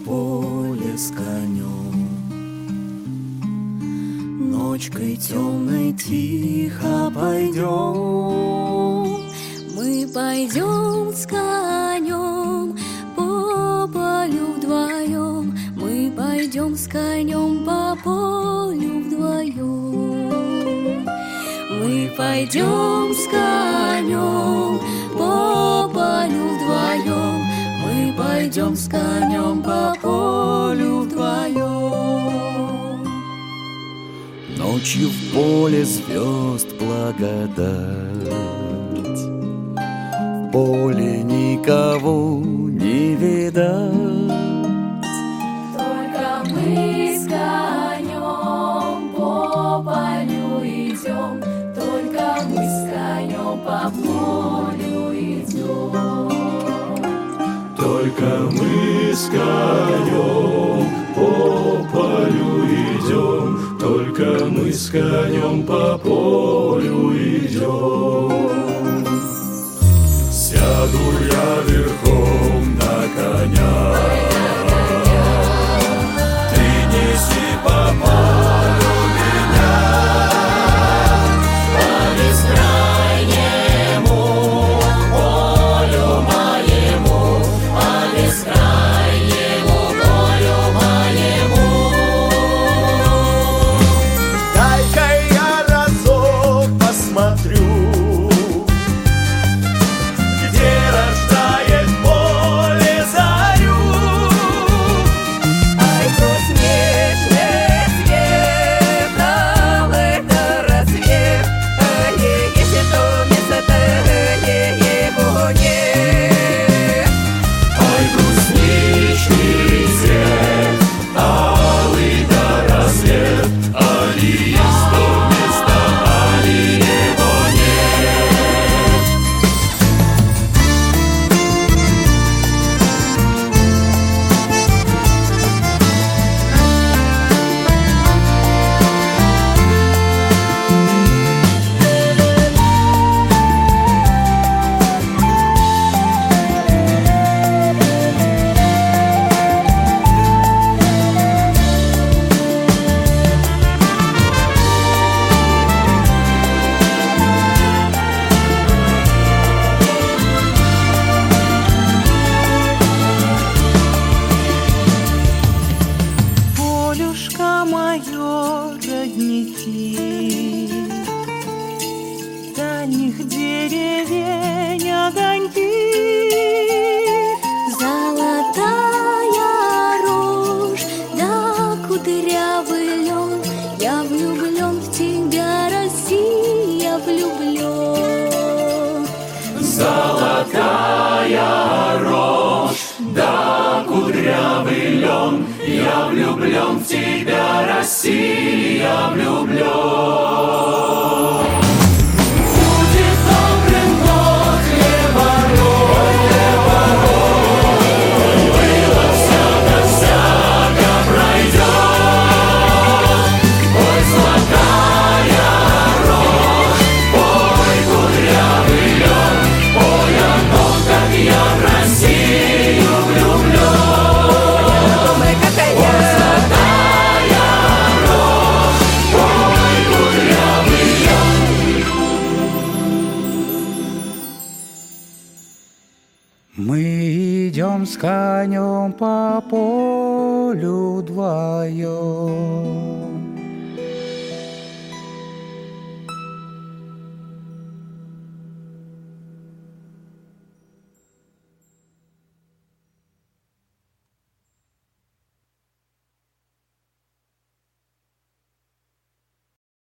поле с конем. Ночкой темной тихо пойдем. Мы пойдем с конем по полю вдвоем. Мы пойдем с конем по полю вдвоем. Мы пойдем с конем по полю вдвоем. Мы пойдем с конем по полю вдвоем. Ночью в поле звезд благодать, в поле никого не видать. Только мы с конем по полю идем, только мы с конем по полю идем. Только мы с конем по полю идем, только мы с конем по полю идем. Сяду я верхом на коня, ты неси по полю меня, по бескрайнему полю моему, по бескрайнему полю моему. Дай-ка я разок посмотрю, где рождает поле зарю. Ай, кузнечный цвет, дал это рассвет, если то место-то его нет. Ой, кузнечный цвет, алый да рассвет, али есть то место, али его нет. Полюшка мое, родники, дальних деревень огоньки. Золотая рожь, да кудрявый лен, я влюблен в тебя, Россия, влюблен. Золотая рожь, да кудрявый лен, я влюблен в тебя, Россия, влюблен. Будет добрым год хлеборой, было всяко пройдет. Ой, золотая рожь, ой, кудрявый лен, ой, о том, как я в Россию влюблен. Мы идем с конем по полю вдвоем.